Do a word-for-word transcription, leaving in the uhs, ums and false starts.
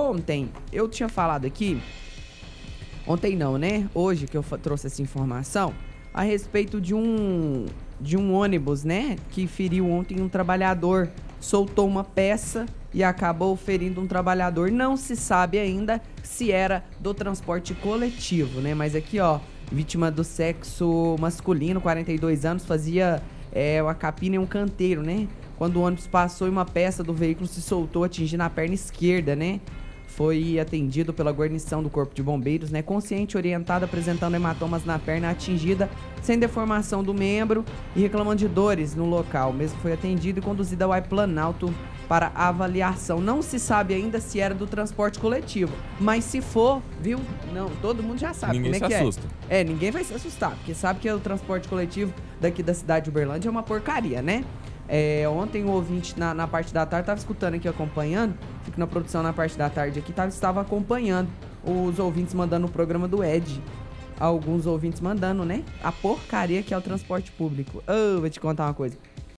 ontem eu tinha falado aqui, ontem não, né? Hoje que eu trouxe essa informação, a respeito de um, de um ônibus, né? Que feriu ontem um trabalhador, soltou uma peça e acabou ferindo um trabalhador. Não se sabe ainda se era do transporte coletivo, né? Mas aqui, ó, vítima do sexo masculino, quarenta e dois anos, fazia é, uma capina e um canteiro, né? Quando o ônibus passou e uma peça do veículo se soltou, atingindo a perna esquerda, né? Foi atendido pela guarnição do Corpo de Bombeiros, né? Consciente, orientado, apresentando hematomas na perna atingida, sem deformação do membro e reclamando de dores no local. O mesmo foi atendido e conduzido ao Planalto para avaliação. Não se sabe ainda se era do transporte coletivo, mas se for, viu? Não, todo mundo já sabe Ninguém como é se que assusta. é. É, ninguém vai se assustar, porque sabe que o transporte coletivo daqui da cidade de Uberlândia é uma porcaria, né? É, ontem o ouvinte na, na parte da tarde estava escutando aqui, acompanhando. Fico na produção na parte da tarde aqui, tava, estava acompanhando os ouvintes mandando o programa do Ed. Alguns ouvintes mandando, né? A porcaria que é o transporte público. Oh, vou te contar uma coisa.